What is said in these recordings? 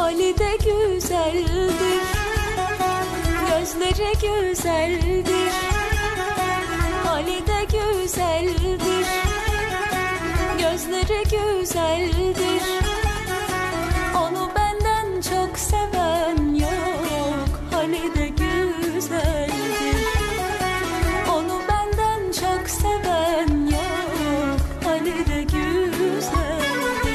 Halide güzeldir, gözleri güzeldir. Halide güzeldir, gözleri güzeldir. Onu benden çok seven yok. Halide güzeldir, onu benden çok seven yok. Halide güzeldir.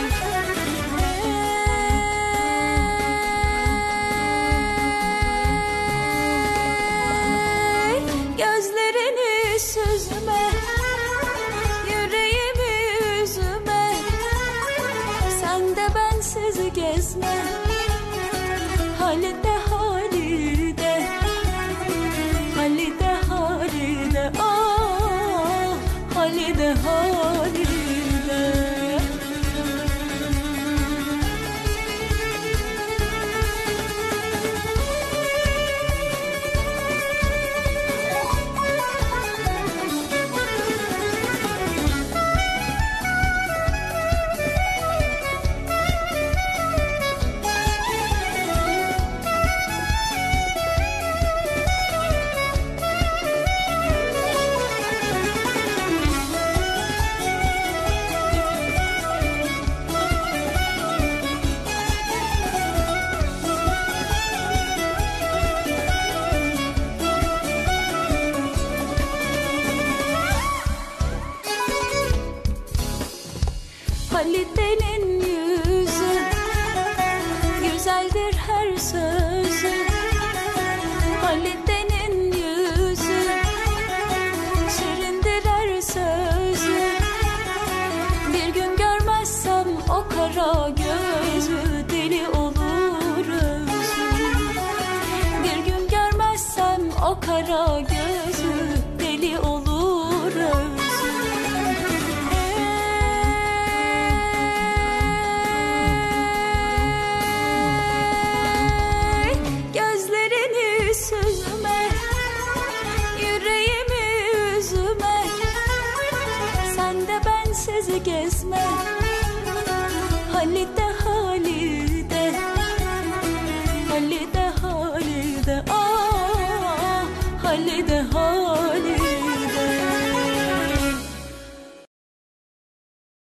Gözlerini süzme, yüreğimi üzme. Sen de bensiz gezme. Halide, Halide, Halide, Halide, ah, Halide, Halide. Halide'nin yüzü, güzeldir her sözü. Halide'nin yüzü, şirindir her sözü. Bir gün görmezsem o kara gözü, deli olur özüm. Bir gün görmezsem o kara gözü, deli olur özüm. Süzme, yüreğimi üzme. Sen de bensiz gezme. Halide,